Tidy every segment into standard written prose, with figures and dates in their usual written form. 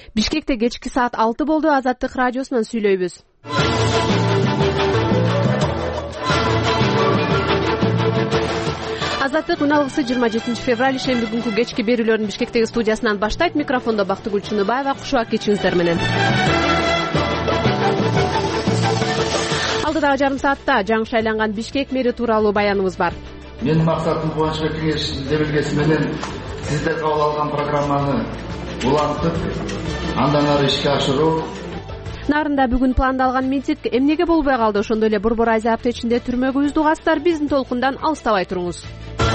Бишкекте кечки саат 6 болду. Азаттык радиосунан сүйлөйбүз. Азаттык күн алгысы 27 февраль шемби күнкү кечки берүүлөрүн Бишкектеги студиясынан баштайт. Микрофондо Бактыгүл Чыныбаева, кушуак кечиңиздер менен. Алдыдагы жарым саатта жаңы шайланган Бишкек мэри тууралуу баяныбыз бар. Менин максатым Кубанычбек кеңеш делегациясы менен сиздер кабыл алган программаны улантып, андан ары ишке ашыруу. Нарында бүгүн пландалган митинг эмнеге болбой калды? Ошондой эле Борбор Азия апта ичинде түрмөгө уздугасыздар. Биздин толкундан алыстабай туруңуз.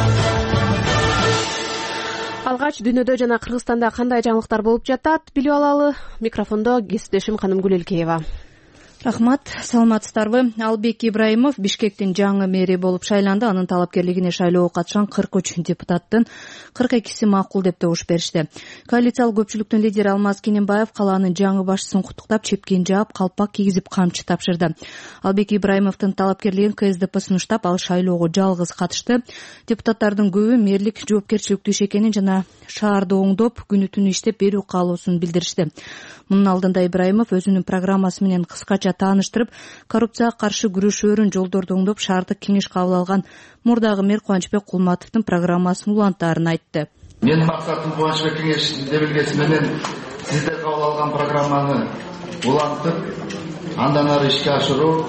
Алгач дүйнөдө жана Кыргызстанда кандай жаңылыктар болуп жатат билип алалы. Микрофондо кесиптешим Ханым Гүлелкеева. Рахмат, саламатсыздарбы? Албек Ибраимов Бишкектин жаңы мэри болуп шайланды. Анын талапкерлигине шайлоого катышкан 43 депутаттын 42-си макул деп добуш беришти. Коалициялык көпчүлүктүн лидери Алмаз Кененбаев калаанын жаңы башчысын куттуктап, чепкен жаап, калпак кийгизип камчы тапшырды. Албек Ибраимовдун талапкерлигин КСДП сунуштап, ал шайлоого жалгыз катышты. Депутаттардын көбү мэрлик жоопкерчиликтүү иш экенин жана шаарды оңдоп, күнү түнү иштеп берүү каалоосун билдиришти. Мунун алдында Ибраимов өзүнүн программасы менен кыскача тааныштырып, коррупцияга каршы күрөшөөрүн жолдорду оңдоп, шаардык кеңеш кабыл алган мурдагы мэр Кубанычбек Кулматовдун программасын улантаарын айтты. Менин максатым Кубанычбек кеңеш делегациясы менен сиздер кабыл алган программаны улантып, андан ары ишке ашыруу,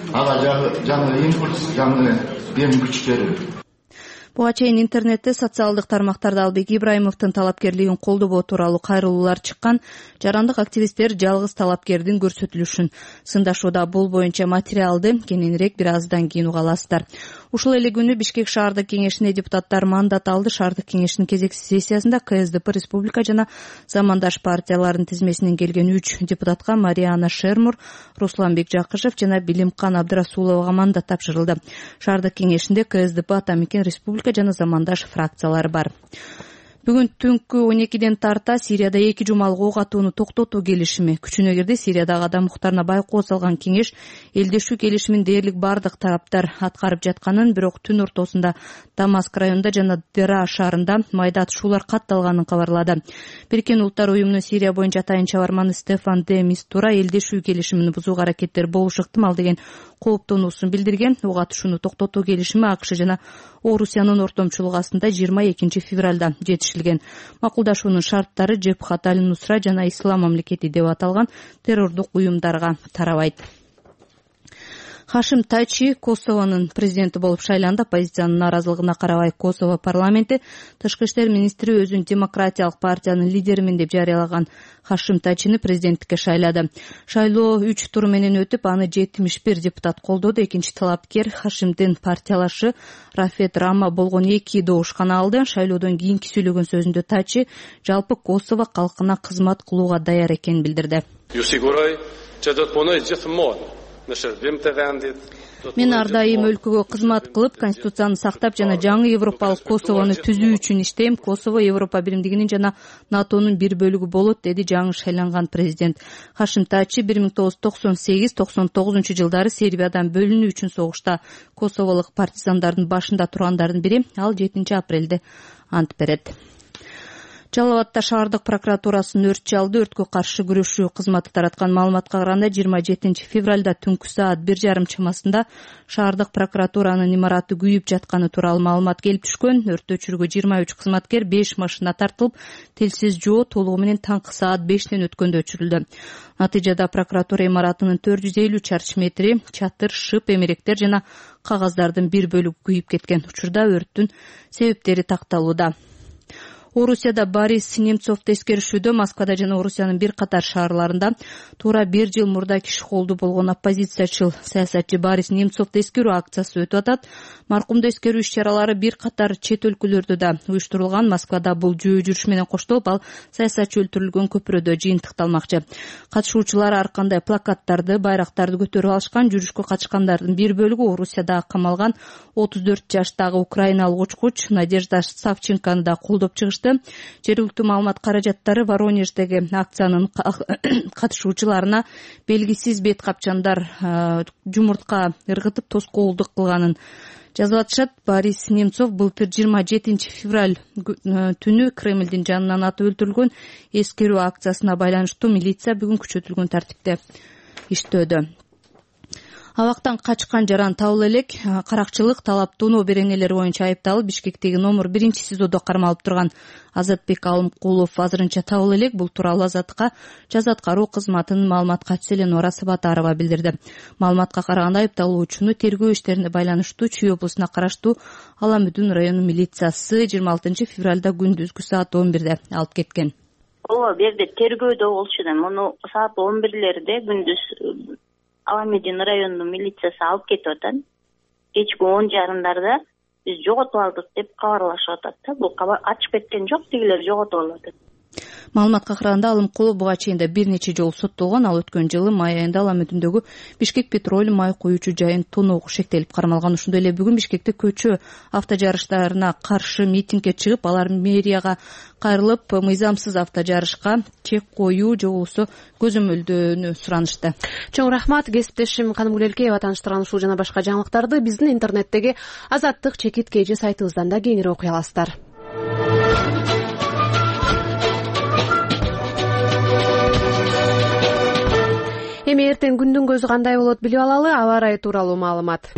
ага жаңы импульс, жаңы дем күч берүү. Буга чейин интернетте, социалдык тармактарда Албек Ибраимовдун талапкерлигин колдобоо тууралуу кайрылуулар чыккан. Жарандык активисттер жалгыз талапкердин көрсөтүлүшүн сындашууда. Бул боюнча материалды кененирээк бир аздан кийин уга аласыздар. Ушул эле күнү Бишкек шаардык кеңешине депутаттар мандат алды. Шаардык кеңештин кезектеги сессиясында КСДП, Республика жана Замандаш партияларынын тизмесинен келген 3 депутатка Мариана Шермур, Русланбек Жакышев жана Билимкан Абдрасуловага мандат тапшырылды. Шаардык кеңешинде КСДП, Атамекен, Республика жана Замандаш фракциялары бар. Бүгүн түнкү 12ден тарта Сирияда 2 жумалык ок атууну токтотуу келишими күчүнө кирди. Сириядагы адам укуктарына байкоо салган кеңеш элдешүү келишимин дээрлик бардык тараптар аткарып жатканын, бирок түн ортосунда Дамаск районунда жана Дера шаарында майда атышуулар катталганын кабарлады. Бириккен Улуттар уюмунун Сирия боюнча атайын чабарманы Стефан де Мистура элдешүү келишимин бузууга аракеттер болушу ыктымал деген кооптонуусун билдирген. Ок атышууну токтотуу келишими АКШ жана Орусиянын ортомчулугу астында 22 февралда жетишилген. Макулдашуунун шарттары Жебхат аль-Нусра жана Ислам мамлекети деп аталган террордук уюмдарга тарабайт. Хашим Тачи Косовонун президенти болуп шайланды. Оппозициянын нааразылыгына карабай Косово парламенти тышкы иштер министри өзүн демократиялык партиянын лидеримин деп жарыялаган Хашим Тачини президенттикке шайлады. Шайлоо 3 тур менен өтүп, аны 71 депутат колдоду. Экинчи талапкер Хашимдин партиялашы Рафет Рама болгон 2 добуш гана алды. Шайлоодон кийинки сүйлөгөн сөзүндө Тачи жалпы Косово калкына кызмат кылууга даяр экенин билдирди. Мен ар дайым өлкөгө кызмат кылып, конституцияны сактап жана жаңы европалык Косовону түзүү үчүн иштейм. Косово Европа биримдигинин жана НАТОнун бир бөлүгү болот, деди жаңы шайланган президент. Хашим Тачи 1998-99 жылдары Сербиядан бөлүнүү үчүн согушта косоволук партизандардын башында тургандардын бири. Ал 7 апрелде ант берет. Жалал Абадта шаардык прокуратурасынын өрт жалды өрткө каршы күрөшүү кызматы тараткан маалыматка караганда 27 февралда түнкү саат 1:30 чамасында шаардык прокуратуранын имараты күйүп жатканы тууралуу маалымат келип түшкөн. Өрттү өчүрүүгө 23 кызматкер, 5 машина тартылып, телсиз жоо толугу менен таңкы саат 5тен өткөндө өчүрүлдү. Натыйжада прокуратура имаратынын 450 чарчы метри чатыр, шып, эмеректер жана кагаздардын бир бөлүгү күйүп кеткен. Учурда өрттүн себептери такталууда. Орусияда Борис Немцовду эскеришүүдө Москвада жана Орусиянын бир катар шаарларында туура 1 жыл мурда киши колду болгон оппозициячыл саясатчы Борис Немцовду эскерүү акциясы өтүп атат. Маркумду эскерүү иш-чаралары бир катар чет өлкөлөрдө да уюштурулган. Москвада бул жөө жүрүш менен коштолуп, ал саясатчы өлтүрүлгөн көпүрөдө жыйынтыкталмакчы. Катышуучулар ар кандай плакаттарды, байрактарды көтөрүп алышкан. Жүрүшкө катышкандардын бир бөлүгү Орусияда камалган 34 жаштагы украиналык учкуч Надежда Савченкону да колдоп чыгышты. Жергиликтүү маалымат каражаттары Воронеждеги акциянын катышуучуларына белгисиз бет капчандар жумуртка ыргытып тоскоолдук кылганын Жазып атышат. Борис Немцов былтыр 27 февраль түнү Кремлдин жанынан атып өлтүрүлгөн эскерүү акциясына байланыштуу милиция бүгүн күчөтүлгөн тартипте иштөөдө. Абактан качкан жаран табыла элек. Каракчылык, талап тоноо беренелери боюнча айыпталып Бишкектеги номер 1 СИЗОдо кармалып турган Азатбек Алымкулов азырынча табыла элек. Бул тууралуу Азаттыкка жаза аткаруу кызматынын маалымат катчысы Ленора Сабатарова билдирди. Маалыматка караганда айыпталуучуну тергөө иштерине байланыштуу Чүй облусуна караштуу Аламүдүн району милициясы 26 февралда күндүзгү саат 11де алып кеткен. Ооба, берде тергөөдө болчу да. Муну саат 11лерде күндүз Аламүдүн районунун милициясы алып кетип атат. Кечки 10:30 биз жоготуп алдык деп кабарлашып атат да. Бул ачып кеткен жок, тигилер жоготуп алып. Маалыматка караганда Алымкулов буга чейин да бир нече жолу соттолгон. Ал өткөн жылы май айында Аламүдүндөгү Бишкек Петроль май коюучу жайын тоноого шектелип кармалган. Ошондой эле бүгүн Бишкекте көчө автожарыштарына каршы митингге чыгып, алар мэрияга кайрылып, мыйзамсыз автожарышка чек коюу же болбосо көзөмөлдүүнү суранышты. Чоң рахмат. Кесиптешим Каным Гүлелкеева таныштырган ушул жана башка жаңылыктарды биздин интернеттеги Азаттык чекит KG сайтыбыздан да кеңири окуй аласыздар. Эми эртең күндүн көзү кандай болот билип алалы. Аба ырайы тууралуу маалымат.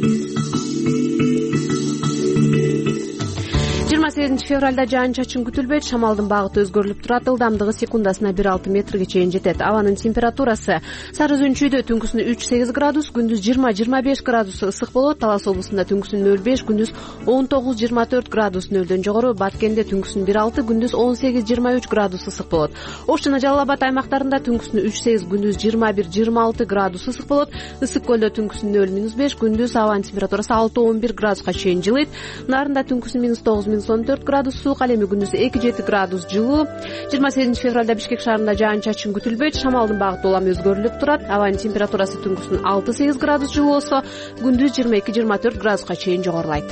28 февралда жаан-чачын күтүлбөйт. Шамалдын багыты өзгөрүлүп турат. Ылдамдыгы секундасына 1,6 метрге чейин жетет. Абанын температурасы Сары Өзүнчүйдө түнкүсүн 3-8 градус, күндүз 20-25 градус ысык болот. Талас облусунда түнкүсүн 0,5, күндүз 19-24 градус. Нөлдөн жогору Баткенде түнкүсүн 1,6, күндүз 18-23 градус ысык болот. Ош жана Жалал Абад аймактарында түнкүсүн 3-8, күндүз 21-26 градус ысык болот. Ысык көлдө түнкүсүн 0-5, күндүз абанын температурасы 6-11 градуска чейин жылыйт. Нарында түнкүсүн -9-14 градус суук, ал эми күндүз 2-7 градус жылуу. 28 февралда Бишкек шаарында жаан-чачын күтүлбөйт. Шамалдын багыты улам өзгөрүлүп турат. Абанын температурасы түнкүсүн 6-8 градус жылуу болсо, күндүз 22-24 градуска чейин жогорулайт.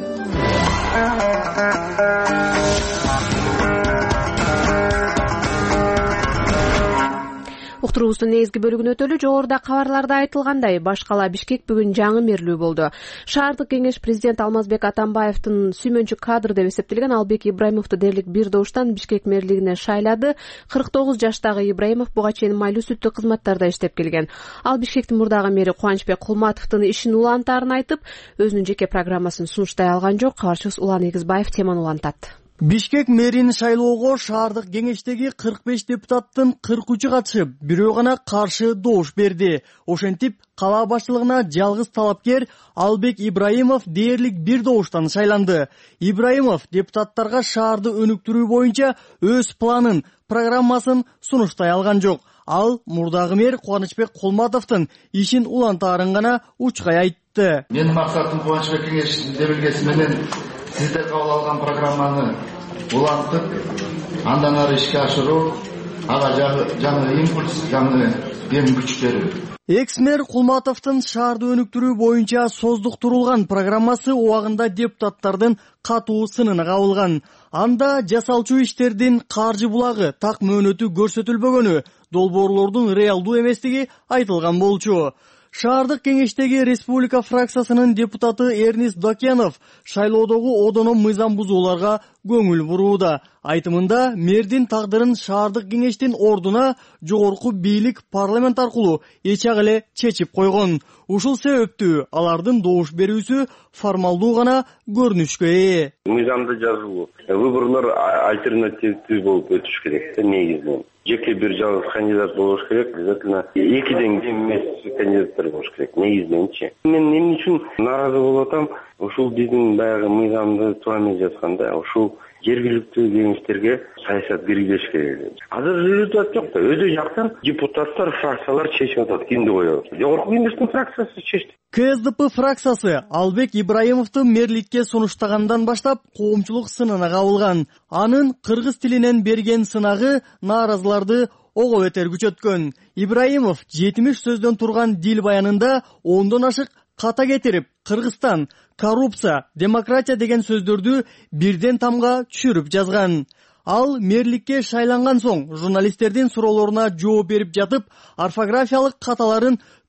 Уктуруубуздун негизги бөлүгүнө өтөлү. Жогоруда кабарларда айтылгандай, баш кала Бишкек бүгүн жаңы мэрлүү болду. Шаардык кеңеш президент Алмазбек Атамбаевдин сүймөнчү кадры деп эсептелген Албек Ибраимовду дээрлик бир добуштан Бишкек мэрлигине шайлады. 49 жаштагы Ибраимов буга чейин майлуу сүттүү кызматтарда иштеп келген. Ал Бишкектин мурдагы мэри Кубанычбек Кулматовдун ишин улантаарын айтып, өзүнүн жеке программасын сунуштай алган жок. Кабарчыбыз Улан Эгизбаев теманы улантат. Бишкек мэрин шайлоого шаардык кеңештеги 45 депутаттын 43-ü катышып, бирөө гана каршы добуш берди. Ошентип, кала башчылыгына жалгыз талапкер Албек Ибраимов дээрлик бир добуштан шайланды. Ибраимов депутаттарга шаарды өнүктүрүү боюнча өз планын, программасын сунуштай алган жок. Ал мурдагы мэр Кубанычбек Кулматовдун ишин улантаарын гана учкай айтты. Менин максатым Кубанычбек кеңешинин демилгеси менен сиздер кабыл алган программаны улантып, андан ары ишке ашыруу, ага жаңы импульс, жаңы дем күч берүү. Экс-мэр Кулматовдун шаарды өнүктүрүү боюнча создуктурулган программасы убагында депутаттардын катуу сынына кабылган. Анда жасалчу иштердин каржы булагы так мөөнөтү көрсөтүлбөгөнү, долбоорлордун реалдуу эместиги айтылган болчу. Шаардык кеңештеги республика фракциясынын депутаты Эрнист Докенов шайлоодогу одоно мыйзам бузууларга көңүл бурууда. Айтымында мэрдин тагдырын шаардык кеңештин ордуна жогорку бийлик парламент аркылуу эчак эле чечип койгон. Ушул себептүү алардын добуш берүүсү формалдуу гана көрүнүшкө ээ. Мыйзамды жазуу, выборлор альтернативдүү болуп өтүш керек негизинен. Жеке бир жалгыз кандидат болуш керек, обязательно экиден кем эмес кандидаттар болуш керек негизиненчи. Мен эмне үчүн нааразы болуп атам? Ушул биздин баягы мыйзамды туура эмес жазганда, ушул жергиликтүү кеңештерге саясат киргизиш керек. Азыр жүрүп атат жок да, өтө жактан депутаттар, фракциялар чечип атат, кимди коебуз. Жогорку кеңештин фракциясы чечти. КСДП фракциясы Албек Ибраимовду мэрликке сунуштагандан баштап коомчулук сынына кабылган. Анын кыргыз тилинен берген сынагы нааразыларды ого бетер күчөткөн. Ибраимов 70 сөздөн турган дил баянында 10дон ашык ката кетирип, Кыргызстан, коррупция, демократия деген сөздөрдү бирден тамга түшүрүп жазган. Ал мэрликке шайланган соң журналисттердин суроолоруна жооп берип жатып, орфографиялык каталарын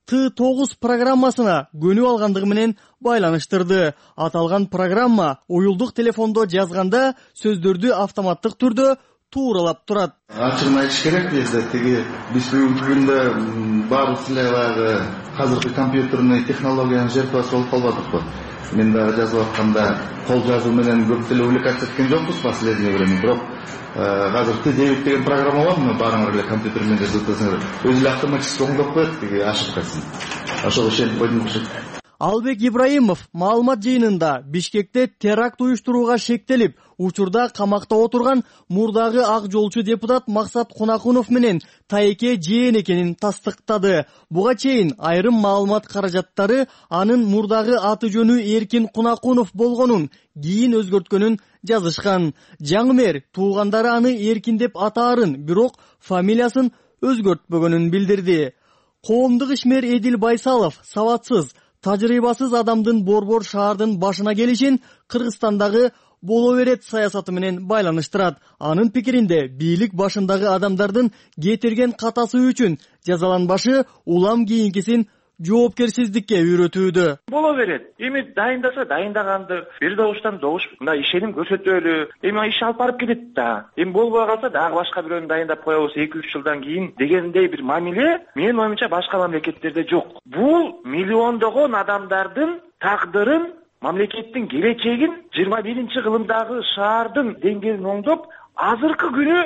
Т9 программасына көнүп алгандыгы менен байланыштырды. Аталган программа уюлдук телефондо жазганда сөздөрдү автоматтык түрдө тууралап турат. Ачыгын айтыш керек десе, биз бүгүнкү күндө баардык эле баягы азыркы компьютерный технологиянын жертвасы болуп калбадыкпы. Мен да жазып атканда кол жазуу менен көп деле увлекаться эткен жокпуз последнее время. Бирок азыр Т9 деген программа бар, баарыңар эле компьютер менен жазып атасыңар. Өзү эле автоматически оңдоп коет ошибкасын. Ошого ишенип койдум. Албек Ибраимов маалымат жыйынында Бишкекте теракт уюштурууга шектелип, учурда камакта отурган мурдагы ак жолчу депутат Максат Кунакунов менен тайеке жээн экенин тастыктады. Буга чейин айрым маалымат каражаттары анын мурдагы аты жөнү Эркин Кунакунов болгонун, кийин өзгөрткөнүн жазышкан. Жаңы мэр туугандары аны Эркин деп атаарын, бирок фамилиясын өзгөртпөгөнүн билдирди. Коомдук ишмер Эдил Байсалов сабатсыз, тажрыйбасыз адамдын борбор шаардын башына келишин Кыргызстандагы боло берет саясаты менен байланыштырат. Анын пикиринде бийлик башындагы адамдардын кетирген катасы үчүн жазаланбашы улам кийинкисин жоопкерсиздикке үйрөтүүдө. Боло берет. Эми дайындаса дайындаганды бир добуштан добуш мындай ишеним көрсөтөлү. Эми иш алып барып кетет да. Эми болбой калса дагы башка бирөөнү дайындап коебуз 2-3 жылдан кийин дегендей бир мамиле менин оюмча башка мамлекеттерде жок. Бул миллиондогон адамдардын тагдырын, мамлекеттин келечегин 21-кылымдагы шаардын деңгээлин оңдоп, азыркы күнү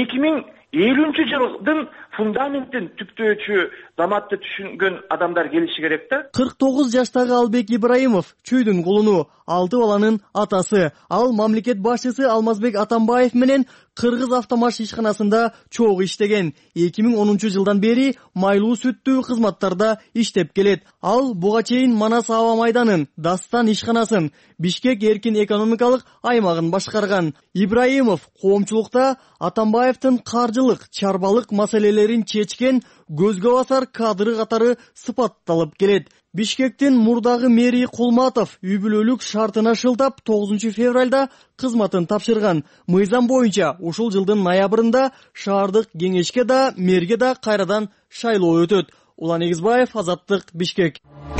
2050-жылдын фундаментин түптөөчү заматты түшүнгөн адамдар келиши керек да. 49 жаштагы Албек Ибраимов чүйдүн кулуну, 6 баланын атасы. Ал мамлекет башчысы Алмазбек Атамбаев менен Кыргыз автомаш ишканасында чогуу иштеген. 2010 жылдан бери майлуу сүттүү кызматтарда иштеп келет. Ал буга чейин Манас аба майданын, Дастан ишканасын, Бишкек эркин экономикалык аймагын башкарган. Ибраимов коомчулукта Атамбаевдин каржылык, чарбалык маселелерин чечкен көзгө басар кадры катары сыпатталып келет. Бишкектин мурдагы мэри Кулматов үй бүлөлүк шартына шылтап 9 февралда кызматын тапшырган. Мыйзам боюнча ушул жылдын ноябрында шаардык кеңешке да, мэрге да кайрадан шайлоо өтөт. Улан Эгизбаев, Азаттык, Бишкек.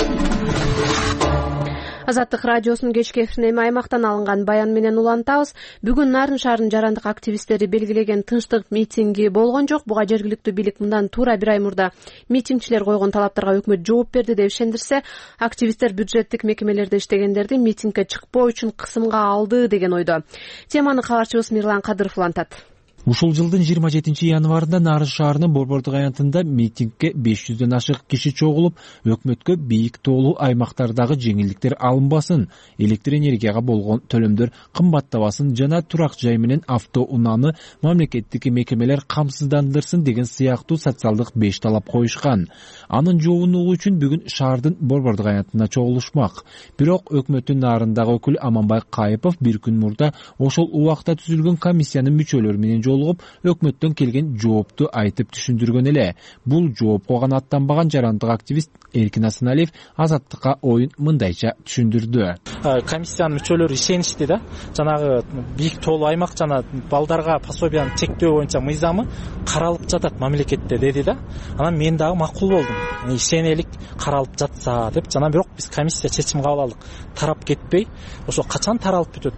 Азаттык радиосунун кечки эфирине аймактан алынган баян менен улантабыз. Бүгүн Нарын шаарынын жарандык активисттери белгилеген тынчтык митинги болгон жок. Буга жергиликтүү бийлик мындан туура бир ай мурда митингчилер койгон талаптарга өкмөт жооп берди деп ишендирсе, активисттер бюджеттик мекемелерде иштегендерди митингге чыкпоо үчүн кысымга алды деген ойдо. Теманы кабарчыбыз Мирлан Кадыров улантат. Ушул жылдын 27 январында Нарын шаарынын борбордук аянтында митингге 500дөн ашык киши чогулуп, өкмөткө бийик тоолуу аймактардагы жеңилдиктер алынбасын, электр энергияга болгон төлөмдөр кымбаттабасын жана турак жай менен автоунааны мамлекеттик мекемелер камсыздандырсын деген сыяктуу социалдык 5 талап коюшкан. Анын жоонугу үчүн бүгүн шаардын борбордук аянтына чогулушмак. Бирок өкмөттүн Нарындагы өкүлү Аманбай Кайыпов бир күн мурда ошол убакта түзүлгөн комиссиянын мүчөлөрү менен жолугуп, өкмөттөн келген жоопту айтып түшүндүргөн эле. Бул жоопко гана аттанбаган жарандык активист Эркин Асаналиев Азаттыкка оюн мындайча түшүндүрдү. Комиссиянын мүчөлөрү ишеништи да, жанагы бийик тоолуу аймак жана балдарга пособияны чектөө боюнча мыйзамы каралып жатат мамлекетте деди да. Анан мен дагы макул болдум. Ишенелик каралып жатса деп, жана бирок биз комиссия чечим кабыл алдык. Тарап кетпей, ошо качан таралып бүтөт?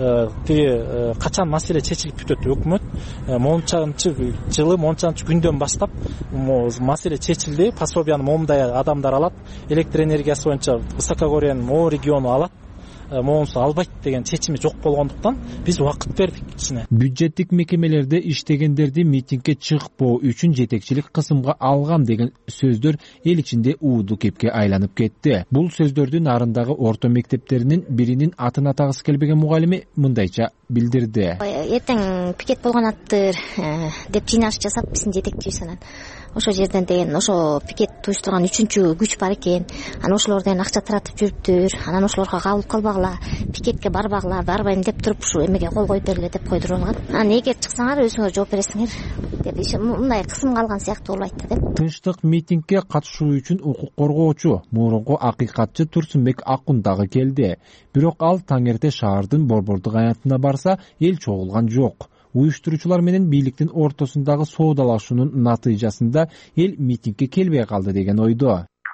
Качан маселе чечилип бүтөт? Өкмөт момчанчы жылы момчанчы күндөн баштап маселе чечилди, пособияны момундай адамдар алат, электр энергиясы боюнча высокогорьенин могу региону алат, моунусу албайт деген чечими жок болгондуктан биз убакыт бердик кичине. Бюджеттик мекемелерде иштегендерди митингге чыкпоо үчүн жетекчилик кысымга алган деген сөздөр эл ичинде ууду кепке айланып кетти. Бул сөздөрдү Нарындагы орто мектептеринин биринин атын атагысы келбеген мугалими мындайча билдирди. Эртең пикет болгонаттыр деп жыйналыш жасап биздин жетекчибиз анан ошо жерден деген ошо пикет уюштурган 3-чү күч бар экен. Анан ошолордон акча таратып жүрүптүр. Анан ошолорго кабыл калбагыла, пикетке барбагыла, барбайм деп туруп ушу эмеге кол коюп бергиле деп койдуруп алган. Анан эгер чыксаңар өзүңөр жооп бересиңер деп мындай кысым калган сыяктуу болуп айтты деп. Тынчтык митингге катышуу үчүн укук коргоочу, мурунку акыйкатчы Турсунбек Акун дагы келди. Бирок ал таңерте шаардын борбордук аянтына барса, эл чогулган жок. Уюштуруучулар менен бийликтин ортосундагы соодалашуунун натыйжасында эл митингге келбей калды деген ойдо.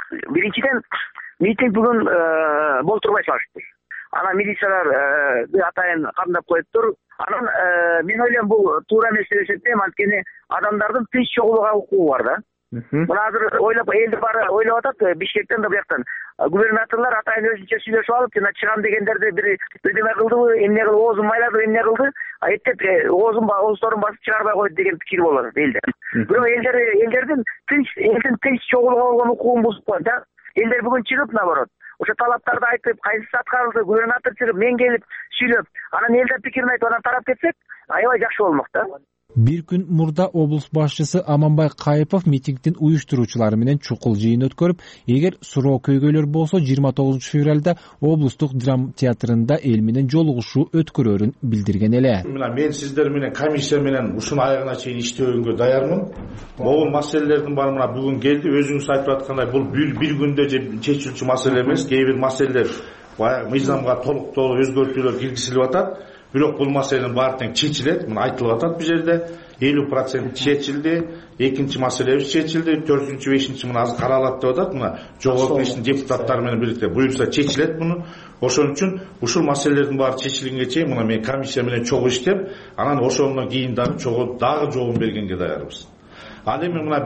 биринчиден митинг бүгүн болтурбай чыгышты. Анан милициялар атайын камдап коюптур. Анан мен ойлойм бул туура эмес деп эсептейм, анткени адамдардын тынч чогулууга укугу бар да. Мына азыр ойлоп элди баары ойлоп атат, Бишкектен да бияктан губернаторлор атайын өзүнчө сүйлөшүп алып, жана чыгам дегендерди бирдеме кылдыбы, эмне кылып оозун майладыбы, эмне кылды, эптеп ооздорун басып чыгарбай койду деген пикир болот элде. Бирок элдердин тынч чогулууга болгон укугун бузуп коет да. Элдер бүгүн чыгып, наоборот, ошо талаптарды айтып, кайсысы аткарылды, губернатор чыгып, мен келип сүйлөп, анан элдер пикирин айтып, анан тарап кетсек, аябай жакшы болмок да. Бир күн мурда облус башчысы Аманбай Кайыпов митингдин уюштуруучулары менен чукул жыйын өткөрүп, эгер суроо көйгөйлөр болсо 29 февралда облустук драма театрында эл менен жолугушуу өткөрөрүн билдирген эле. Мен сиздер менен комиссия менен ушунун аягына чейин иштөөгө даярмын. Могул маселелердин баары мына бүгүн келди. Өзүңүз айтып аткандай, бул бир күндө чечилчү маселе эмес. Кээ бир маселелер баягы мыйзамга толуктоо өзгөртүүлөр киргизилип атат. Бирок бул маселенин баары тең чечилет. Мына айтылып атат бул жерде 50% чечилди. Экинчи маселебиз чечилди. 4-чү, 5-чи мына азыр каралат деп атат. Мына жогорку кеңештин депутаттары менен бирикте буюрса чечилет муну. Ошон үчүн ушул маселелердин баары чечилгенге чейин мына мен комиссия менен чогуу иштеп, анан ошондон кийин дагы жообун бергенге даярбыз. Ал эми мына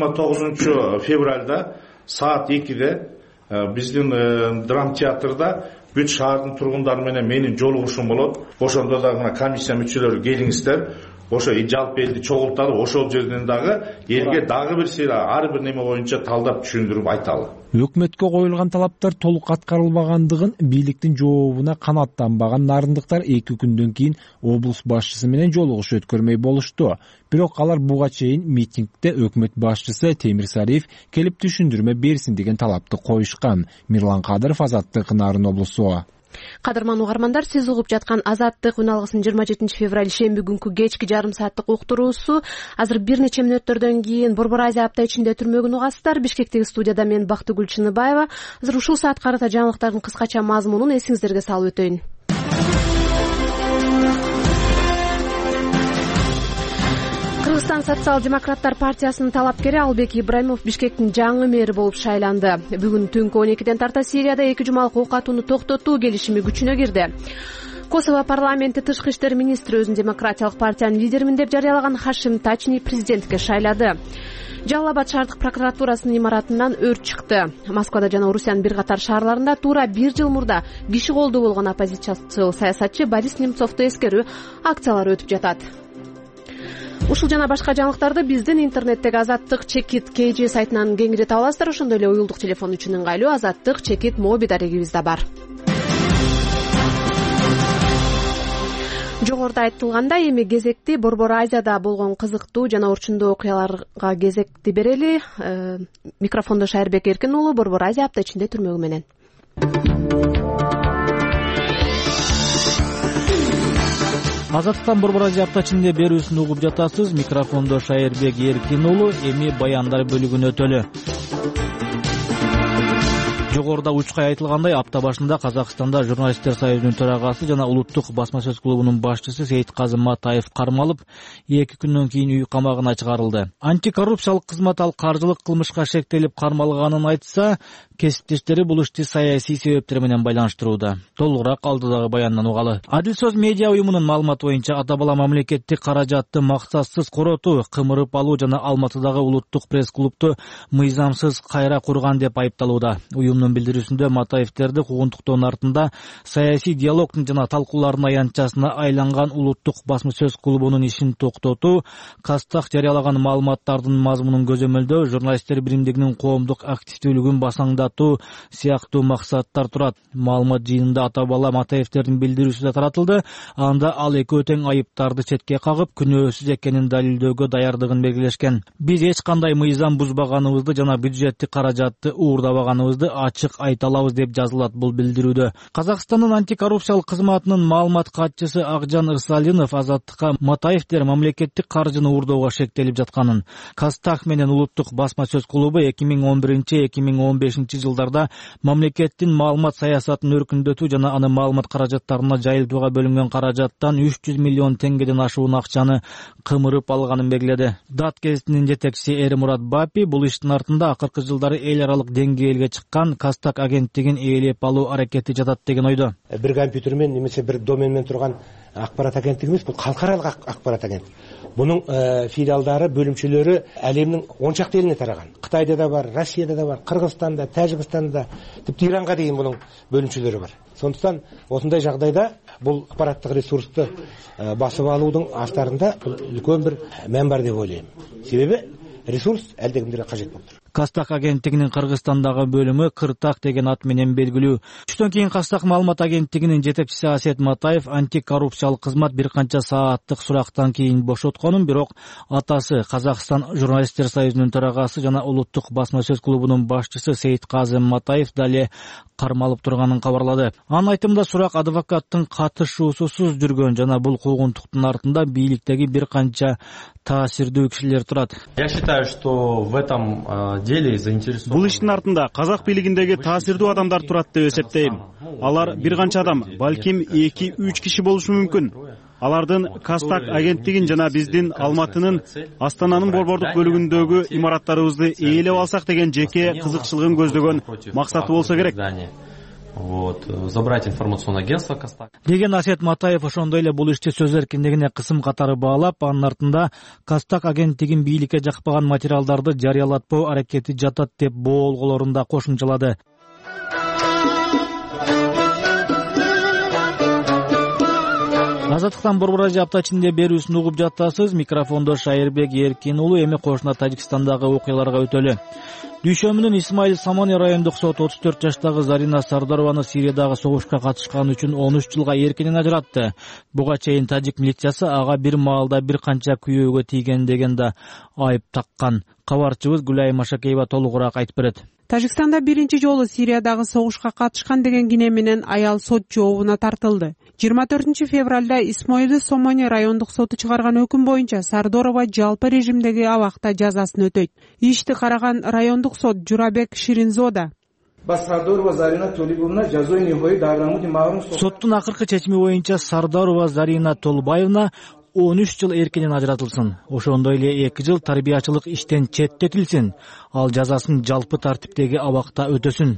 29 февралда саат 2-де биздин драма театрда бүт шаардын тургундары менен менин жолугушум болот. Ошондо дагы мына комиссия мүчөлөрү келиңиздер. Ошо жалпы элди чогулталы, ошол жерден дагы элге дагы бир ар бир неме боюнча талдап түшүндүрүп айталы. Өкмөткө коюлган талаптар толук аткарылбагандыгын бийликтин жообуна канааттанбаган нарындыктар 2 күндөн кийин облус башчысы менен жолугушуу өткөрмөй болушту. Бирок алар буга чейин митингде өкмөт башчысы Темир Сариев келип түшүндүрмө берсин деген талапты коюшкан. Мирлан Кадыров, Азаттык, Нарын облусу. Кадырман угармандар, сиз угуп жаткан Азаттык үн алгысынын 27 февраль шемби күнкү кечки жарым сааттык уктуруусу. Азыр бир нече мүнөттөрдөн кийин Борбор Азия апта ичинде түрмөгүн угасыздар. Бишкектеги студияда мен Бактыгүл Чыныбаева. Азыр ушул саат карата жаңылыктардын кыскача мазмунун эсиңиздерге салып өтөйүн. Кыргызстан социал-демократтар партиясынын талапкери Албек Ибраимов Бишкектин жаңы мэри болуп шайланды. Бүгүн түнкү 12-ден тарта Сирияда 2 жумалык ок атууну токтотуу келишими күчүнө кирди. Косово парламенти тышкы иштер министри өзүн демократиялык партиянын лидеримин деп жарыялаган Хашим Тачни президентке шайлады. Жалал-Абад шаардык прокуратурасынын имаратынан өрт чыкты. Москвада жана Орусиянын бир катар шаарларында туура 1 жыл мурда киши колдуу болгон оппозициячыл саясатчы Борис Немцовду эскерүү акциялары өтүп жатат. Ушул жана башка жаңылыктарды биздин интернеттеги Азаттык Чекит KG сайтынан кеңири таба аласыздар. Ошондой эле уюлдук телефон үчүн ыңгайлуу Азаттык Чекит моби дарегибиз да бар. Жогоруда айтылгандай, эми кезекти Борбор Азияда болгон кызыктуу жана орчундуу окуяларга кезекти берели. Микрофондо Шайырбек Эркин уулу Борбор Азия апта ичинде түрмөгү менен. Азаттыктан Борбор Азия апта ичинде берүүсүн угуп жатасыз. Микрофондо Шайырбек Эркин уулу. Эми баяндар бөлүгүнө өтөлү. Жогоруда учкай айтылгандай, апта башында Казакстанда журналисттер союзунун төрагасы жана улуттук басма сөз клубунун башчысы Сейитказым Матаев кармалып, 2 күндөн кийин үй камагына чыгарылды. Антикоррупциялык кызмат ал каржылык кылмышка шектелип кармалганын айтса, кесиптештери бул ишти саясий себептер менен байланыштырууда. Толугураак алдыдагы баяндан угалы. Адил сөз медиа уюмунун маалыматы боюнча ата-бала мамлекеттик каражатты максатсыз коротуу, кымырып алуу жана Алматыдагы улуттук пресс-клубту мыйзамсыз кайра курган деп айыпталууда. Уюмдун билдирүүсүндө Матаевтерди куугунтуктоонун артында саясий диалогдун жана талкуулардын аянтчасына айланган улуттук басма сөз клубунун ишин токтотуу, Кастак жарыялаган маалыматтардын мазмунун көзөмөлдөө, журналисттер биримдигинин коомдук активдүүлүгүн басаңдатуу сыяктуу максаттар турат. Маалымат жыйынында ата-бала Матаевтердин билдирүүсү да таратылды. Анда ал экөө тең айыптарды четке кагып, күнөөсүз экенин далилдөөгө даярдыгын белгилешкен. Биз эч кандай мыйзам бузбаганыбызды жана бюджеттик каражатты уурдабаганыбызды ачык айта алабыз деп жазылат бул билдирүүдө. Казакстандын антикоррупциялык кызматынын маалымат катчысы Акжан Ырсалинов Азаттыкка Матаевтер мамлекеттик каржыны уурдоого шектелип жатканын, Кастак менен улуттук басма сөз клубу 2011-2015 кийинки жылдарда мамлекеттин маалымат саясатын өркүндөтүү жана аны маалымат каражаттарына жайылтууга бөлүнгөн каражаттан 300 миллион теңгеден ашуун акчаны кымырып алганын белгиледи. ДАТ гезитинин жетекчиси Эрмурат Бапи бул иштин артында акыркы жылдары эл аралык деңгээлге чыккан Кастак агенттигин ээлеп алуу аракети жатат деген ойдо. Бир компьютермен немесе бир доменмен турган акпарат агенттиги эмес, бул калкаралык акпарат агенттиги. Бунун филиалдары, бөлүмчөлөрү әлемнин 10 чакты элине тараган. Кытайда да бар, Россияда да бар, Кыргызстанда, Тажикстанда, типти Иранга дейин бунун бөлүмчөлөрү бар. Сондуктан осундай жагдайда бул акпараттык ресурсту басып алуудун астарында үлкөн бир мән бар деп ойлойм. Себеби ресурс элдегимдерге кажет болуп тур. Кастак агенттигинин Кыргызстандагы бөлүмү Кыртак деген ат менен белгилүү. Түштөн кийин Кастак маалымат агенттигинин жетекчиси Асет Матаев антикоррупциялык кызмат бир канча сааттык сурактан кийин бошотконун, бирок атасы Казакстан журналисттер союзунун төрагасы жана улуттук басма сөз клубунун башчысы Сейитказым Матаев дале кармалып турганын кабарлады. Анын айтымында сурак адвокаттын катышуусусуз жүргөн жана бул куугунтуктун артында бийликтеги бир канча таасирдүү кишилер турат. Я считаю, что в этом деле заинтересованы. Бул иштин артында казак бийлигиндеги таасирдүү адамдар турат деп эсептейм. Алар бир канча адам, балким 2-3 киши болушу мүмкүн. Алардын Кастак агенттигин жана биздин Алматынын Астананын борбордук бөлүгүндөгү имараттарыбызды ээлеп алсак деген жеке кызыкчылыгын көздөгөн максаты болсо керек. Забрать информационное агентство Кастак. Деген Асет Матаев ошондой эле бул ишти сөз эркиндигине кысым катары баалап, анын артында Кастак агенттигин бийликке жакпаган материалдарды жарыялатпоо аракети жатат деп боолголорун да кошумчалады. Азаттыктан Борбор Радио апта ичинде берүүсүн угуп жатасыз. Микрофондо Шайырбек Эркин уулу. Эми кошуна Тажикстандагы окуяларга өтөлү. Дүйшөмүнүн Исмаил Самони райондук сот 34 жаштагы Зарина Сардарованы Сириядагы согушка катышканы үчүн 13 жылга эркинен ажыратты. Буга чейин тажик милициясы ага бир маалда бир канча күйөөгө тийген деген да айып таккан. Кабарчыбыз Гүлай Машакеева толугураак айтып берет. Тажикстанда биринчи жолу Сириядагы согушка катышкан деген кине менен аял сот жообуна тартылды. 24 февралда Исмаил Самони райондук соту чыгарган өкүм боюнча Сардорова жалпы режимдеги абакта жазасын өтөйт. Ишти караган райондук сот Журабек Ширинзода соттун акыркы чечими боюнча Сардарова Зарина Толбаевна 13 жыл эркинен ажыратылсын. Ошондой эле 2 жыл тарбиячылык иштен четтетилсин. Ал жазасын жалпы тартиптеги абакта өтөсүн.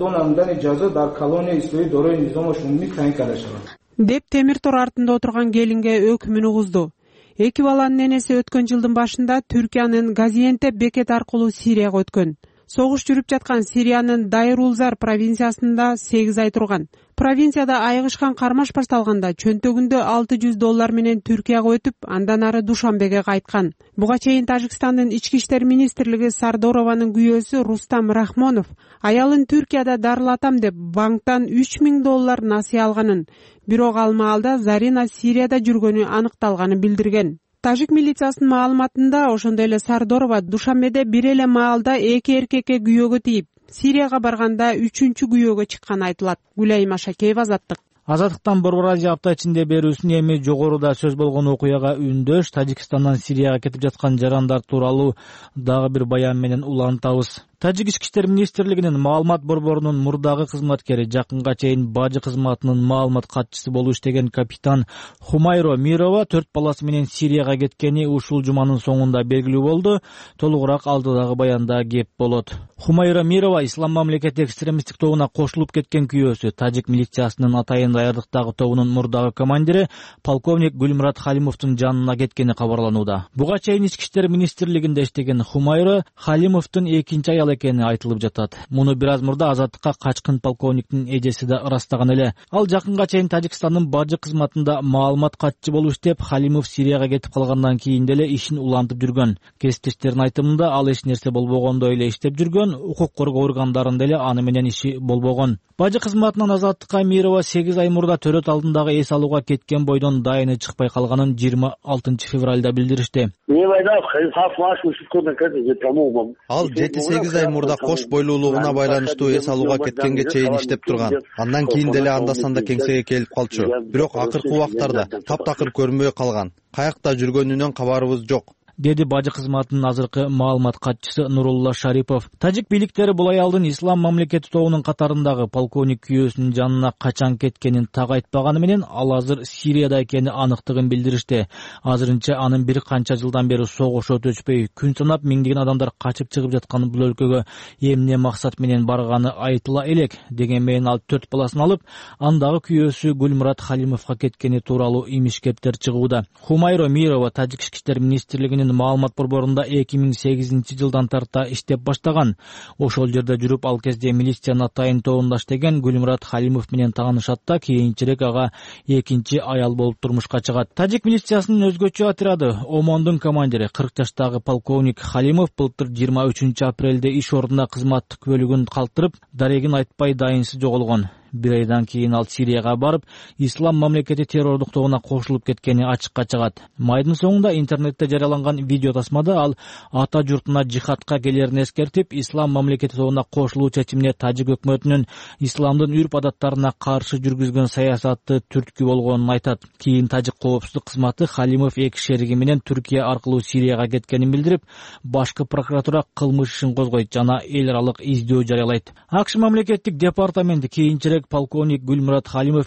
Деп темир тор артында отурган келинге өкүмүн угузду. Эки баланын энеси өткөн жылдын башында Түркиянын Газиентеп бекет аркылуу Сирияга өткөн. Согуш жүрүп жаткан Сириянын Дайр-Улзар провинциясында 8 ай турган. Провинцияда айыгышкан кармаш башталганда чөнтөгүндө $600 менен Түркияга өтүп, андан ары Душанбеге кайткан. Буга чейин Тажикстандын ички иштер министрлиги Сардорованын күйөөсү Рустам Рахмонов аялын Түркияда дарылатам деп банктан $3000 насыя алганын, бирок ал маалда Зарина Сирияда жүргөнү аныкталганын билдирген. Тажик милициясынын маалыматында ошондой эле Сардорова Душанбеде бир эле маалда 2 эркекке күйөөгө тийип, Сирияга барганда 3-чү күйөөгө чыкканы айтылат. Гүлай Машакеева, Азаттык. Азаттыктан Борбор Радио апта ичинде берүүсүн эми жогоруда сөз болгон окуяга үндөш Тажикстандан Сирияга кетип жаткан жарандар тууралуу дагы бир баян менен улантабыз. Тажик ички иштер министрлигинин маалымат борборунун мурдагы кызматкери, жакынга чейин бажы кызматынын маалымат катчысы болуп иштеген капитан Хумайро Мирова 4 баласы менен Сирияга кеткени ушул жуманын соңунда белгилүү болду. Толугураак алдыдагы баянда кеп болот. Хумайро Мирова Ислам мамлекети экстремисттик тобуна кошулуп кеткен күйөөсү, тажик милициясынын атайын даярдыктагы тобунун мурдагы командири полковник Гүлмурат Халимовдун жанына кеткени кабарланууда. Буга чейин ички иштер министрлигинде иштеген Хумайро Халимовдун экинчи аял экени айтылып жатат. Муну бир аз мурда Азаттыкка качкын полковниктин эжеси да ырастаган эле. Ал жакынга чейин Тажикстандын бажы кызматында маалымат катчы болуп иштеп, Халимов Сирияга кетип калгандан кийин деле ишин улантып жүргөн. Кесиптештердин айтымында ал эч нерсе болбогондой эле иштеп жүргөн, укук коргоо органдарында деле аны менен иши болбогон. Бажы кызматынан Азаттыкка Мирова 8 ай мурда төрөт алдындагы эс алууга кеткен бойдон дайыны чыкпай калганын 26 февралда билдиришти. Ал 7-8 ай мурда кош бойлуулугуна байланыштуу эс алууга кеткенге чейин иштеп турган. Андан кийин деле анда-санда кеңсеге келип калчу. Бирок акыркы убактарда таптакыр көрүнбөй калган. Каякта жүргөнүнөн кабарыбыз жок. деди бажы кызматынын азыркы маалымат катчысы Нурулла Шарипов. Тажик бийликтери бул аялдын ислам мамлекети тобунун катарындагы полковник күйөөсүнүн жанына качан кеткенин так айтпаганы менен ал азыр Сирияда экени аныктыгын билдиришти. Азырынча анын бир канча жылдан бери согуш өтүшпөй күн санап миңдеген адамдар качып чыгып жаткан бул өлкөгө эмне максат менен барганы айтыла элек. Деген менен ал 4 баласын алып, андагы күйөөсү Гүлмурат Халимовго кеткени тууралуу имиш-кептер чыгууда. Хумайро Мирова Тажик ички иштер министрлигинин маалымат борборунда 2008-жылдан тарта иштеп баштаган. Ошол жерде жүрүп, ал кезде милициянын атайын тобунда иштеген Гүлмурат Халимов менен таанышат да кийинчерээк ага экинчи аял болуп турмушка чыгат. Тажик милициясынын өзгөчө отряды Омондун командири 40 жаштагы полковник Халимов былтыр 23 апрелде иш ордуна кызматтык бөлүгүн калтырып, дарегин айтпай дайынсыз жоголгон. Bir aydan keyin ал Сирияга барып, ислам мамлекети террордук тобуна кошулуп кеткени ачыкка чыгат. Майдын соңунда интернетте жарыяланган видео тасмада ал ата журтуна жихадка келерин эскертип, ислам мамлекети тобуна кошулуу чечимине Тажик өкмөтүнүн исламдын үрп адаттарына каршы жүргүзгөн саясаты түрткү болгонун айтат. Кийин Тажик коопсуздук кызматы Халимов эки шериги менен Түркия аркылуу Сирияга кеткенин билдирип, башкы прокуратура кылмыш ишин козгойт жана эл аралык издөө жарыялайт. АКШ мамлекеттик департаменти кийинчерээк полковник Гүлмурат Халимов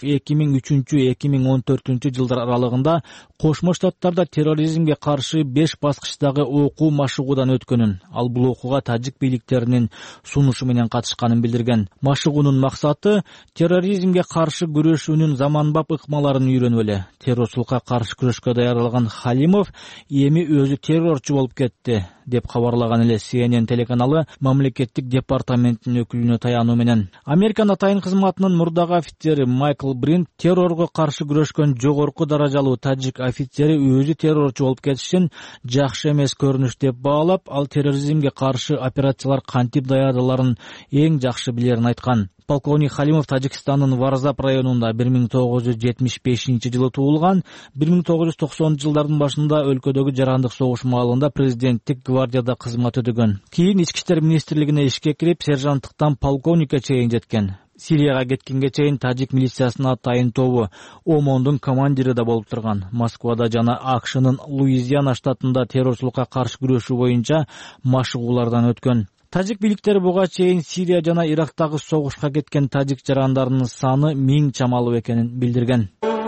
2003-2014 жылдар аралыгында Кошмо Штаттарда терроризмге каршы 5 баскычтагы окуу машыгуудан өткөнүн, ал бул окууга тажик бийликтеринин сунушу менен катышканын билдирген. Машыгуунун максаты терроризмге каршы күрөшүүнүн заманбап ыкмаларын үйрөнүп эле. Террорчулукка каршы күрөшкө даярдалган Халимов эми өзү террорчу болуп кетти деп кабарлаган эле CNN телеканалы мамлекеттик департаменттин өкүлүнө таянуу менен. Американ атайын кызматынын мурдагы офицери Майкл Брин террорго каршы күрөшкөн жогорку даражалуу тажик офицери өзү террорчу болуп кетишин жакшы эмес көрүнүш деп баалап, ал терроризмге каршы операциялар кантип даярдаларын эң жакшы билерин айткан. Полковник Халимов Тажикстандын Варзап районунда 1975-жылы туулган. 1990-жылдардын башында өлкөдөгү жарандык согуш маалында президенттик гвардияда кызмат өтөгөн. Кийин ички иштер министрлигине ишке кирип, сержанттыктан полковникке чейин жеткен. Сирияга кеткенге чейин тажик милициясынын атайын тобу Омондун командири да болуп турган. Москвада жана АКШнын Луизиана штатында террорчулукка каршы күрөшүү боюнча машыгуулардан өткөн. Тажик бийликтери буга чейин Сирия жана Ирактагы согушка кеткен тажик жарандарынын саны 1000 чамалуу экенин билдирген.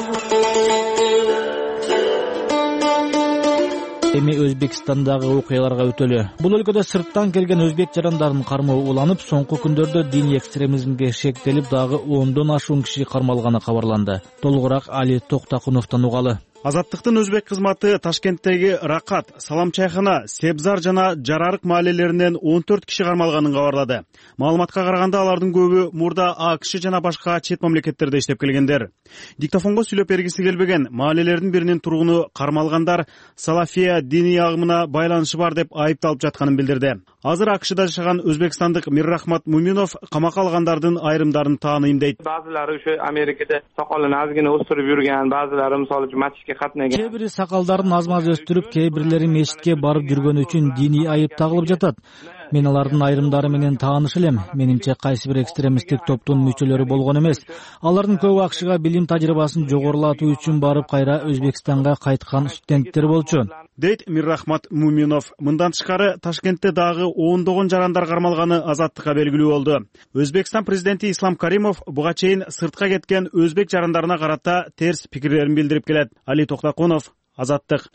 Эми Өзбекстандагы окуяларга өтөлү. Бул өлкөдө сырттан келген өзбек жарандарынын кармоо уланып, соңку күндөрдө диний экстремизмге шектелип, дагы 10дон ашуун киши кармалганы кабарланды. Толугураак Али Токтакуновдон угалы. Азаттыктын өзбек кызматы Ташкенттеги Ракат, Салам чайхана, Себзар жана Жарарык маалелеринен 14 киши кармалганын кабарлады. Маалыматка караганда алардын көбү мурда АКШ жана башка чет мамлекеттерде иштеп келгендер. Диктофонго сүйлөп бергиси келбеген маалелердин биринин тургуну кармалгандар Салафия диний агымына байланышы бар деп айыпталып жатканын билдирди. Азыр АКШда жашаган өзбекстандык Миррахмат Муминов камакка алгандардын айрымдарын тааныйм дейт. Баазылары ошо Америкада сакалын азгина өстүрүп жүргөн, баазылары мисалы үчүн мачитке катнаган. Кээ бири сакалдарын аз-маз өстүрүп, кээ бирлери мечитке барып жүргөн үчүн диний айып тагылып жатат. Мен алардын айрымдары менен тааныш элем. Менимче кайсы бир экстремисттик топтун мүчөлөрү болгон эмес. Алардын көбү АКШга билим тажрыйбасын жогорулатуу үчүн барып кайра Өзбекстанга кайткан студенттер болчу, дейт Миррахмат Муминов. Мындан тышкары Ташкентте дагы 10догон жарандар кармалганы азаттыкка белгилүү болду. Өзбекстан президенти Ислам Каримов буга чейин сыртка кеткен өзбек жарандарына карата терс пикирлерин билдирип келет. Али Токтакунов, Азаттык.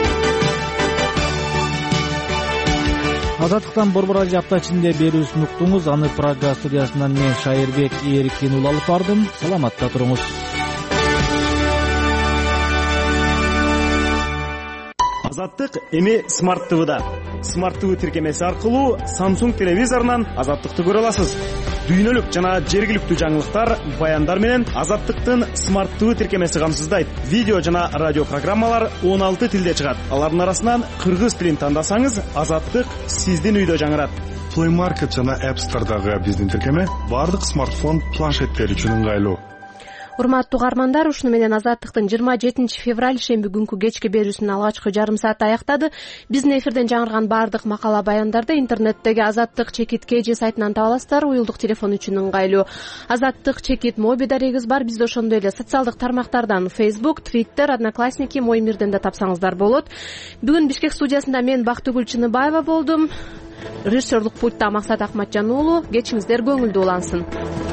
Азаттыктан Борбор Азия апта ичинде берүүсүн уктуңуз. Аны Прага студиясынан мен Шайырбек Эрикин алып бардым. Саламатта туруңуз. Азаттык эми Smart TV'да. Smart TV тиркемеси аркылуу Samsung телевизорунан Азаттыкты көрө аласыз. Дүйнөлүк жана жергиликтүү жаңылыктар, баяндар менен Азаттыктын Smart TV тиркемеси камсыздайт. Видео жана радио программалар 16 тилде чыгат. Алардын арасынан кыргыз тилин тандасаңыз, Азаттык сиздин үйдө жаңырат. Play Market жана App Store'дагы биздин тиркеме бардык смартфон, планшеттер үчүн ыңгайлуу. Урматтуу угармандар, ушуну менен Азаттыктын 27 февраль шемби күнкү кечки берүүсүнүн алгачкы жарым сааты аяктады. Биздин эфирден жаңырган баардык макала баяндарды интернеттеги Азаттык чекит KG сайтынан таба аласыздар. Уюлдук телефон үчүн ыңгайлуу Азаттык чекит моби дарегибиз бар. Бизди ошондой эле социалдык тармактардан Facebook, Twitter, Одноклассники, Мой мирден да тапсаңыздар болот. Бүгүн Бишкек студиясында мен Бактыгүл Чыныбаева болдум. Режиссерлук пультта Максат Акматжан уулу. Кечиңиздер көңүлдүү улансын.